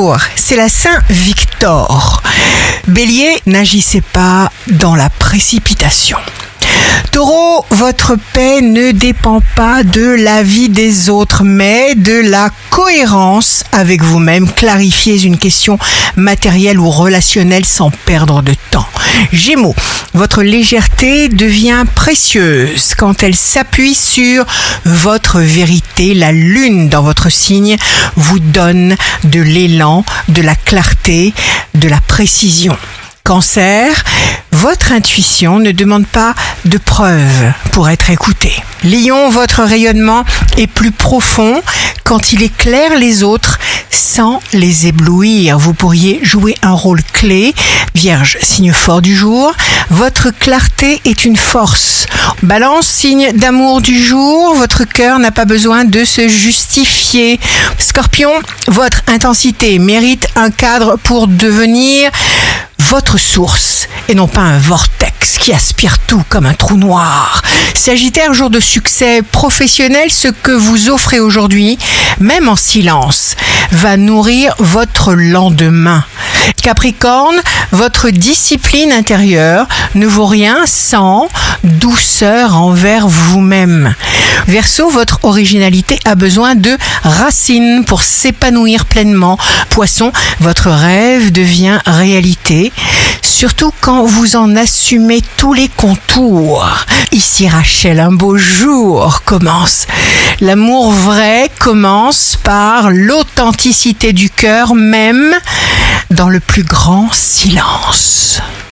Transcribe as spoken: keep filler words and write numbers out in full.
Bonjour, c'est la Saint-Victor. Bélier, n'agissez pas dans la précipitation. Taureau, votre paix ne dépend pas de l'avis des autres, mais de la cohérence avec vous-même. Clarifiez une question matérielle ou relationnelle sans perdre de temps. Gémeaux, votre légèreté devient précieuse quand elle s'appuie sur votre vérité. La lune dans votre signe vous donne de l'élan, de la clarté, de la précision. Cancer, votre intuition ne demande pas de preuves pour être écoutée. Lion, votre rayonnement est plus profond quand il éclaire les autres sans les éblouir. Vous pourriez jouer un rôle clé. Vierge, signe fort du jour, votre clarté est une force. Balance, signe d'amour du jour, votre cœur n'a pas besoin de se justifier. Scorpion, votre intensité mérite un cadre pour devenir votre source et non pas un vortex qui aspire tout comme un trou noir. Sagittaire, jour de succès professionnel, ce que vous offrez aujourd'hui, même en silence, va nourrir votre lendemain. Capricorne, votre discipline intérieure ne vaut rien sans douceur envers vous-même. Verseau, votre originalité a besoin de racines pour s'épanouir pleinement. Poisson, votre rêve devient réalité, surtout quand vous en assumez tous les contours. Ici Rachel, un beau jour commence. L'amour vrai commence par l'authenticité du cœur, même dans le plus grand silence.